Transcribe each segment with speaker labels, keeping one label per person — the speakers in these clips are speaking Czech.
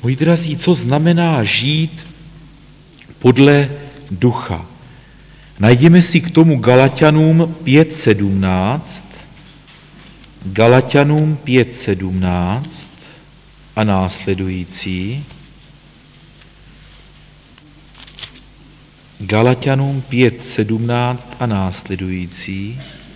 Speaker 1: Moji drazí, co znamená žít podle ducha? Najdeme si k tomu Galatianům 5:17, Galatianům 5:17 a následující. Galatianům 5:17 a následující.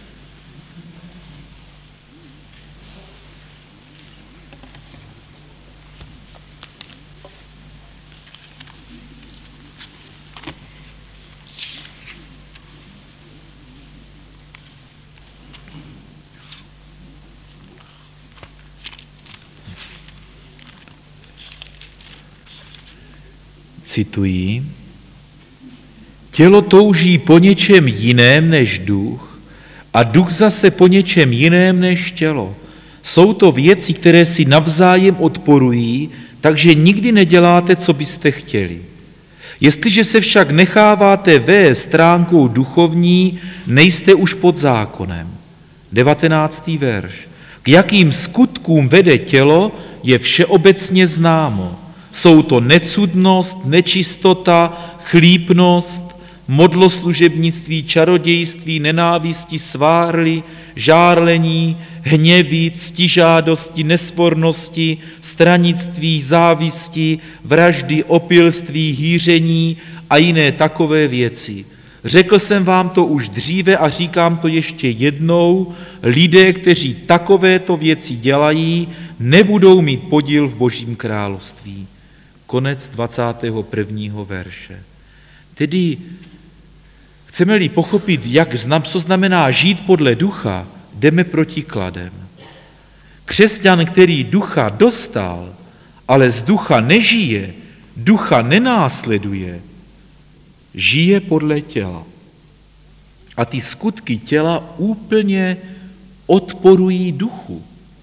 Speaker 1: Cituji: tělo touží po něčem jiném než duch a duch zase po něčem jiném než tělo. Jsou to věci, které si navzájem odporují, takže nikdy neděláte, co byste chtěli. Jestliže se však necháváte vést stránkou duchovní, nejste už pod zákonem. 19. verš. K jakým skutkům vede tělo, je všeobecně známo. Jsou to necudnost, nečistota, chlípnost, modloslužebnictví, čarodějství, nenávisti, svárly, žárlení, hněvy, ctižádosti, nesvornosti, stranictví, závisti, vraždy, opilství, hýření a jiné takové věci. Řekl jsem vám to už dříve a říkám to ještě jednou, lidé, kteří takovéto věci dělají, nebudou mít podíl v Božím království. Konec 21. verše. Tedy chceme-li pochopit, co znamená žít podle ducha, jdeme protikladem. Křesťan, který ducha dostal, ale z ducha nežije, ducha nenásleduje, žije podle těla. A ty skutky těla úplně odporují duchu.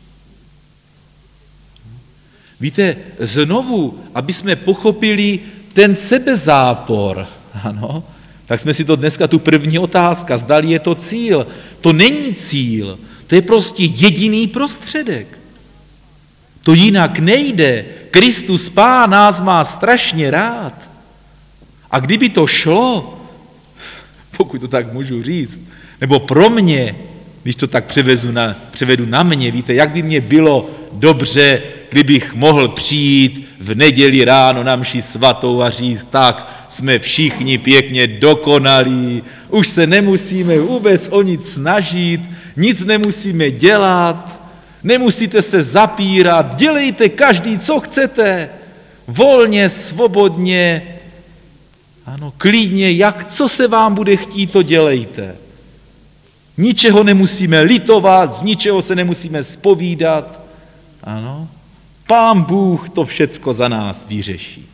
Speaker 1: Víte, znovu, aby jsme pochopili ten sebezápor, ano, tak jsme si to dneska tu první otázka, zdali je to cíl. To není cíl, to je prostě jediný prostředek. To jinak nejde. Kristus Pán nás má strašně rád. A kdyby to šlo, pokud to tak můžu říct, nebo pro mě, když to tak převedu na mě, víte, jak by mě bylo dobře, kdybych mohl přijít v neděli ráno na mši svatou a říct, tak jsme všichni pěkně dokonalí, už se nemusíme vůbec o nic snažit, nic nemusíme dělat, nemusíte se zapírat, dělejte každý, co chcete, volně, svobodně, ano, klidně, co se vám bude chtít, to dělejte. Ničeho nemusíme litovat, z ničeho se nemusíme zpovídat, ano. Pán Bůh to všecko za nás vyřeší.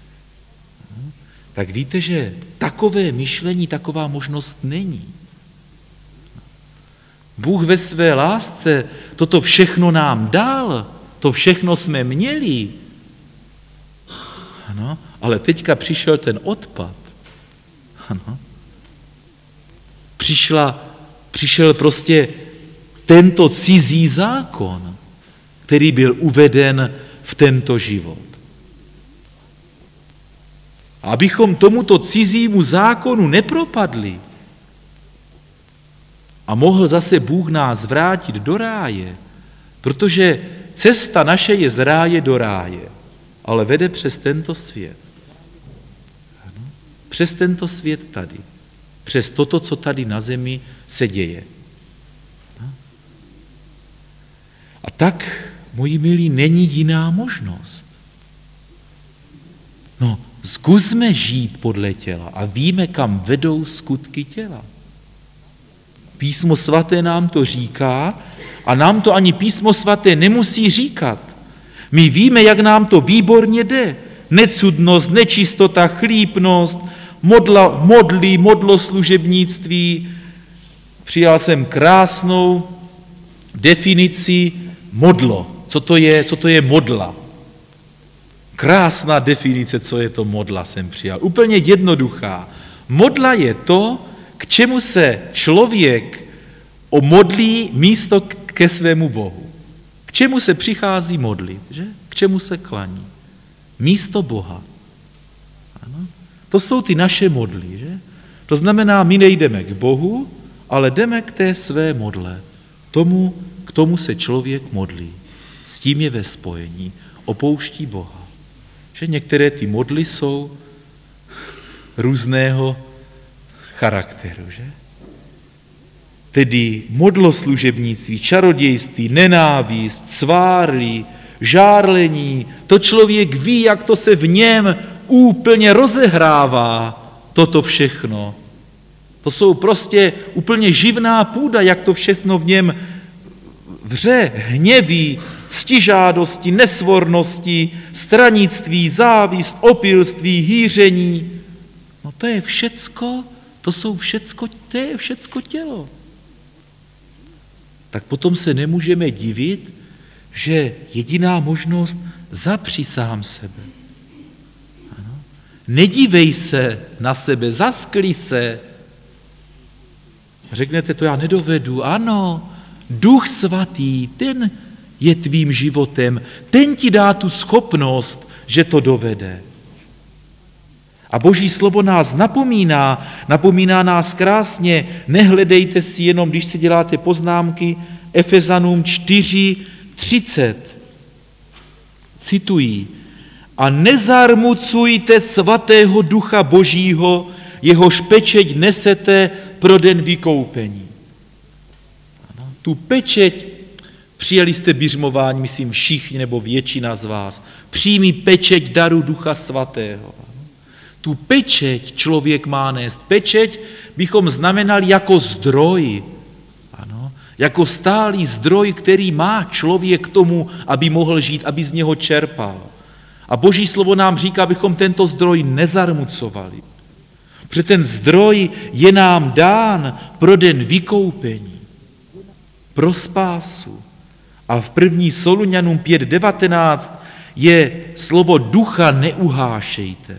Speaker 1: Tak víte, že takové myšlení, taková možnost není. Bůh ve své lásce toto všechno nám dal, to všechno jsme měli. Ano, ale teďka přišel ten odpad. Ano. Přišel prostě tento cizí zákon, který byl uveden v tento život. A abychom tomuto cizímu zákonu nepropadli a mohl zase Bůh nás vrátit do ráje, protože cesta naše je z ráje do ráje, ale vede přes tento svět. Ano? Přes tento svět tady. Přes toto, co tady na zemi se děje. A tak, moji milí, není jiná možnost. No, zkusme žít podle těla a víme, kam vedou skutky těla. Písmo svaté nám to říká a nám to ani Písmo svaté nemusí říkat. My víme, jak nám to výborně jde. Necudnost, nečistota, chlípnost, modloslužebnictví. Přijal jsem krásnou definici modlo. Co to je modla? Krásná definice, co je to modla, jsem přijal. Úplně jednoduchá. Modla je to, k čemu se člověk modlí místo ke svému Bohu. K čemu se přichází modlit, že? K čemu se klaní. místo Boha. Ano? To jsou ty naše modly, že? To znamená, my nejdeme k Bohu, ale jdeme k té své modle. K tomu se člověk modlí. S tím je ve spojení. Opouští Boha. Že některé ty modly jsou různého charakteru, že? Tedy modloslužebnictví, čarodějství, nenávist, svárlí, žárlení, to člověk ví, jak to se v něm úplně rozehrává, toto všechno. To jsou prostě úplně živná půda, jak to všechno v něm vře, hněví, ctižádosti, nesvornosti, stranictví, závist, opilství, hýření. No to je všecko, to je všecko tělo. Tak potom se nemůžeme divit, že jediná možnost zapři sám sebe. Ano. Nedívej se na sebe, zaskli se. Řeknete, to já nedovedu. Ano, Duch Svatý, ten je tvým životem, ten ti dá tu schopnost, že to dovede. A Boží slovo nás napomíná nás krásně, nehledejte si jenom, když si děláte poznámky, Efezanům 4:30. Cituji, a nezarmucujte svatého Ducha Božího, jehož pečeť nesete pro den vykoupení. Ano, tu pečeť přijali jste biřmování, myslím všichni nebo většina z vás. Přijmí pečeť daru Ducha Svatého. Tu pečeť člověk má nést. Pečeť bychom znamenali jako zdroj. Ano, jako stálý zdroj, který má člověk k tomu, aby mohl žít, aby z něho čerpal. A Boží slovo nám říká, abychom tento zdroj nezarmucovali. Protože ten zdroj je nám dán pro den vykoupení, pro spásu. A v 1. Solunianům 5:19 je slovo ducha neuhášejte.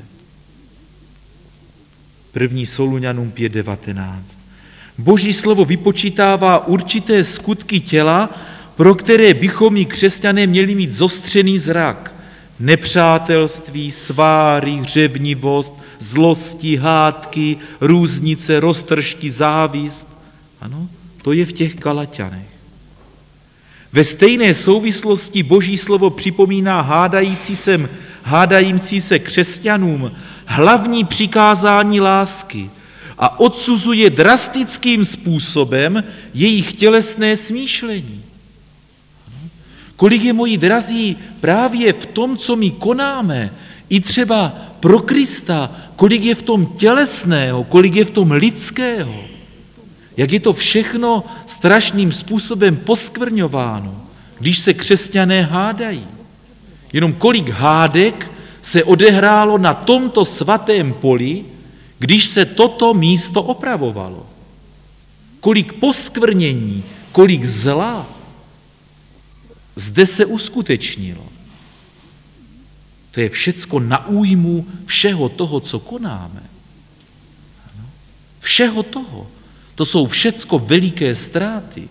Speaker 1: 1. Solunianům 5:19. Boží slovo vypočítává určité skutky těla, pro které bychom my křesťané měli mít zostřený zrak. Nepřátelství, sváry, hřevnivost, zlosti, hádky, různice, roztržky, závist. Ano, to je v těch Galaťanech. Ve stejné souvislosti Boží slovo připomíná hádající se křesťanům hlavní přikázání lásky a odsuzuje drastickým způsobem jejich tělesné smýšlení. Kolik je, moji drazí, právě v tom, co my konáme, i třeba pro Krista, kolik je v tom tělesného, kolik je v tom lidského, jak je to všechno strašným způsobem poskvrňováno, když se křesťané hádají. Jenom kolik hádek se odehrálo na tomto svatém poli, když se toto místo opravovalo. Kolik poskvrnění, kolik zla zde se uskutečnilo. To je všecko na újmu všeho toho, co konáme. Všeho toho. To jsou všecko veliké ztráty.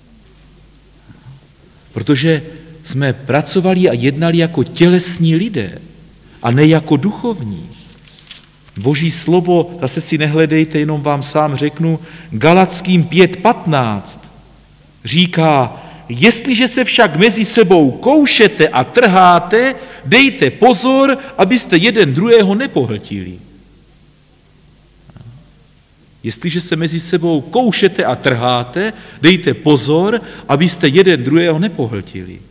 Speaker 1: Protože jsme pracovali a jednali jako tělesní lidé a ne jako duchovní. Boží slovo, zase si nehledejte, jenom vám sám řeknu, Galackým 5:15 říká, jestliže se však mezi sebou koušete a trháte, dejte pozor, abyste jeden druhého nepohltili. Jestliže se mezi sebou koušete a trháte, dejte pozor, abyste jeden druhého nepohltili.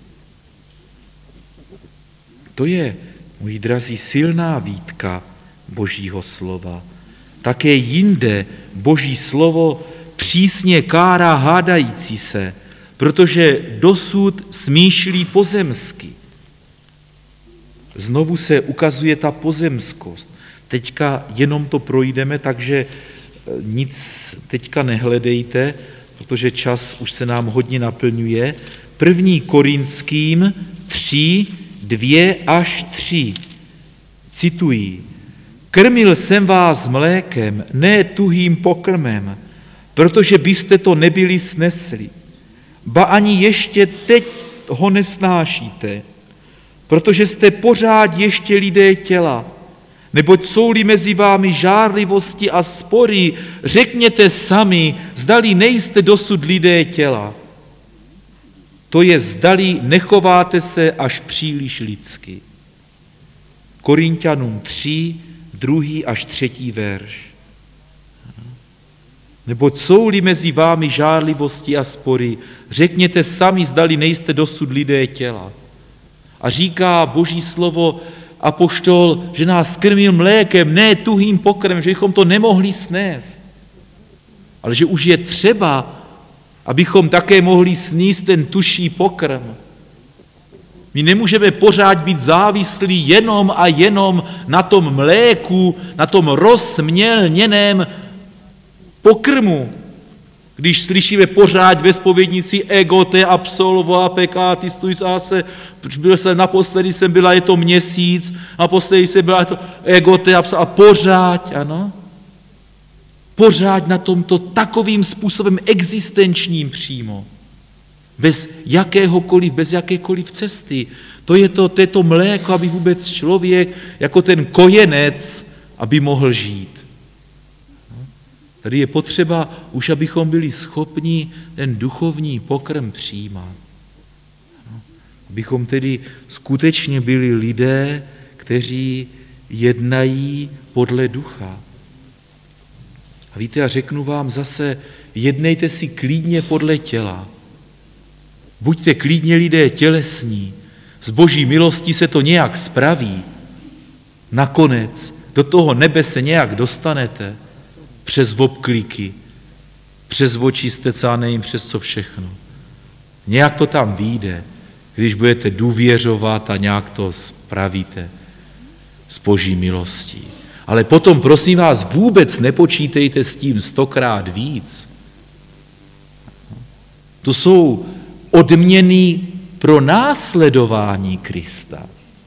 Speaker 1: To je, moji drazí, silná výtka Božího slova. Také jinde Boží slovo přísně kárá hádající se, protože dosud smýšlí pozemsky. Znovu se ukazuje ta pozemskost. Teďka jenom to projdeme, takže nic teďka nehledejte, protože čas už se nám hodně naplňuje. 1. Korinským 3:2-3. Cituji. Krmil jsem vás mlékem, ne tuhým pokrmem, protože byste to nebyli snesli. Ba ani ještě teď ho nesnášíte. protože jste pořád ještě lidé těla. Neboť jsou-li mezi vámi žárlivosti a spory, řekněte sami, zdali nejste dosud lidé těla. To je, zdali nechováte se až příliš lidsky. Korinťanům 3, 2. až 3. verš. Neboť jsou-li mezi vámi žárlivosti a spory, řekněte sami, zdali nejste dosud lidé těla. A říká Boží slovo apoštol, že nás krmil mlékem, ne tuhým pokrmem, že bychom to nemohli snést. Ale že už je třeba, abychom také mohli sníst ten tuší pokrm. My nemůžeme pořád být závislí jenom a jenom na tom mléku, na tom rozmělněném pokrmu. Když slyšíme pořád ve zpovědnici ego te absolvo a pekáty, naposledy jsem byla, je to měsíc, naposledy jsem byla, je to ego te absolvo, a pořád, ano. Pořád na tomto takovým způsobem existenčním přímo. Bez jakékoliv cesty. To je to mléko, aby vůbec člověk, jako ten kojenec, aby mohl žít. Tady je potřeba už, abychom byli schopni ten duchovní pokrm přijímat. Abychom tedy skutečně byli lidé, kteří jednají podle ducha. A víte, já řeknu vám zase, jednejte si klidně podle těla. Buďte klidně lidé tělesní. Z Boží milosti se to nějak spraví. Nakonec do toho nebe se nějak dostanete. Přes obkliky, přes očistec a nevím přes co všechno. Nějak to tam vyjde, když budete důvěřovat a nějak to spravíte s Boží milostí. Ale potom, prosím vás, vůbec nepočítejte s tím 100krát víc. To jsou odměny pro následování Krista.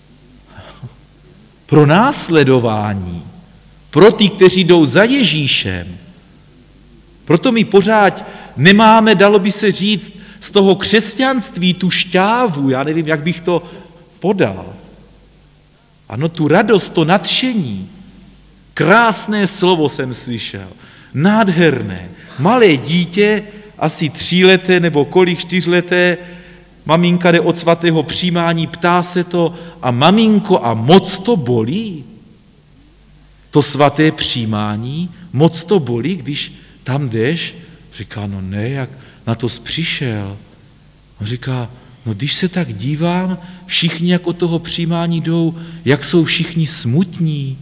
Speaker 1: Pro následování. Pro ty, kteří jdou za Ježíšem. Proto my pořád nemáme, dalo by se říct, z toho křesťanství tu šťávu, já nevím, jak bych to podal. Ano, tu radost, to nadšení. Krásné slovo jsem slyšel. Nádherné. Malé dítě, asi 3leté nebo 4leté, maminka jde od svatého přijímání, ptá se to, a maminko, a moc to bolí? To svaté přijímání, moc to bolí, když tam jdeš? Říká, no ne, jak na to jsi přišel? On říká, no když se tak dívám, všichni jak od toho přijímání jdou, jak jsou všichni smutní.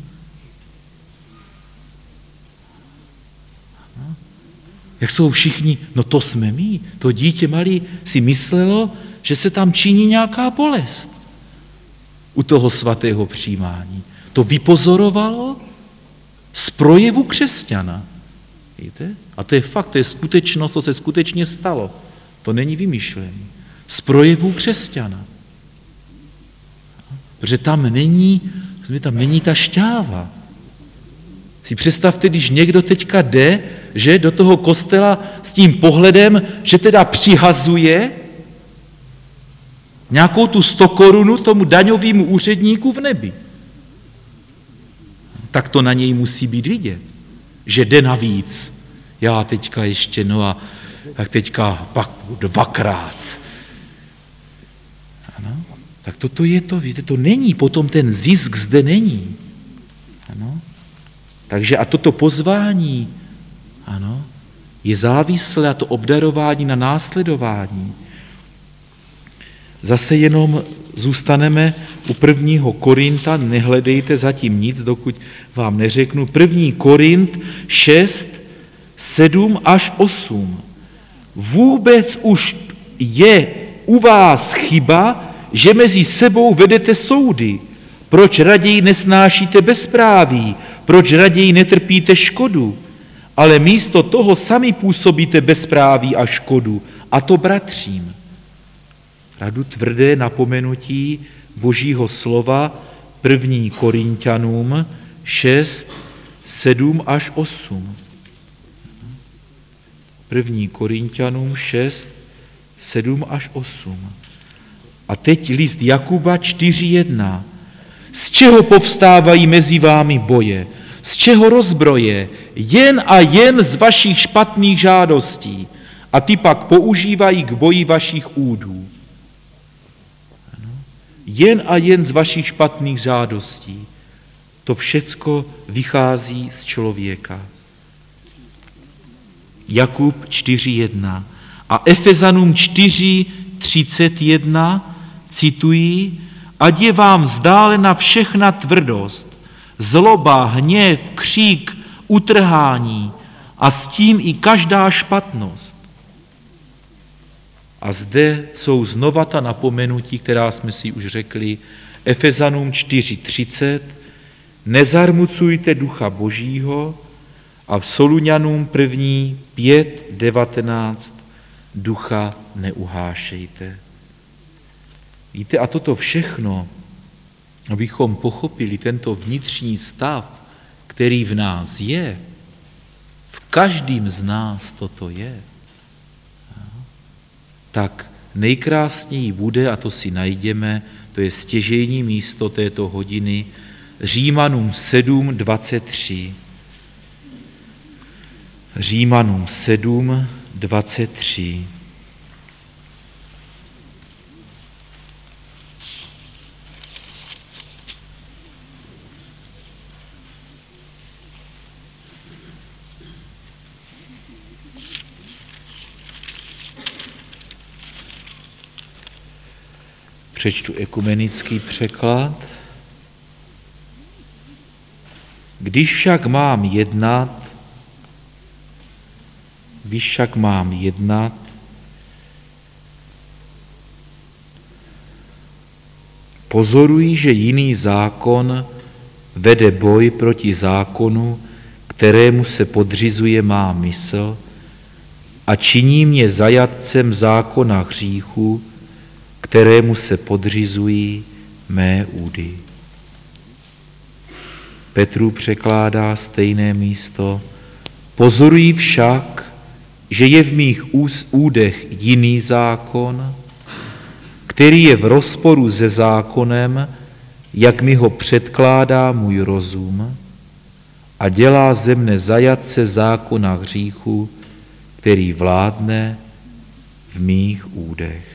Speaker 1: Jak jsou všichni, no to jsme my, to dítě malé si myslelo, že se tam činí nějaká bolest u toho svatého přijímání. To vypozorovalo z projevu křesťana. Víte? A to je fakt, to je skutečnost, co se skutečně stalo. To není vymyšlený. Z projevu křesťana. Protože tam není ta šťáva. Si představte, když někdo teďka jde, že do toho kostela s tím pohledem, že teda přihazuje nějakou tu 100 korunu tomu daňovému úředníku v nebi. Tak to na něj musí být vidět, že jde navíc. Já teďka ještě, no a tak teďka pak 2krát. Ano, tak toto je to, víte, to není, potom ten zisk zde není. Ano. Takže a toto pozvání, ano, je závislé, a to obdarování na následování. Zase jenom zůstaneme u 1. Korinta, nehledejte zatím nic, dokud vám neřeknu. 1. Korint 6, 7 až 8. Vůbec už je u vás chyba, že mezi sebou vedete soudy. Proč raději nesnášíte bezpráví? Proč raději netrpíte škodu? Ale místo toho sami působíte bezpráví a škodu, a to bratřím. Radu tvrdé napomenutí Božího slova 1. Korinťanům 6, 7 až 8. 1. Korinťanům 6, 7 až 8. A teď list Jakuba 4.1. Z čeho povstávají mezi vámi boje? Z čeho rozbroje? Jen a jen z vašich špatných žádostí. A ty pak používají k boji vašich údů. Jen a jen z vašich špatných žádostí. To všecko vychází z člověka. Jakub 4.1. A Efezanům 4.31 citují: ať je vám vzdálena všechna tvrdost, zloba, hněv, křík, utrhání a s tím i každá špatnost. A zde jsou znova ta napomenutí, která jsme si už řekli, Efezanům 4.30, nezarmucujte ducha Božího, a v Solunianům 5.19, ducha neuhášejte. Víte, a toto všechno, abychom pochopili tento vnitřní stav, který v nás je, v každém z nás toto je, tak nejkrásněji bude, a to si najdeme, to je stěžejní místo této hodiny, Římanům 7.23. Římanům 7.23. Přečtu ekumenický překlad. Když však mám jednat, pozoruji, že jiný zákon vede boj proti zákonu, kterému se podřizuje má mysl, a činí mě zajatcem zákona hříchu, kterému se podřizují mé údy. Petrův překládá stejné místo. Pozoruji však, že je v mých údech jiný zákon, který je v rozporu se zákonem, jak mi ho předkládá můj rozum, a dělá ze mne zajatce zákona hříchu, který vládne v mých údech.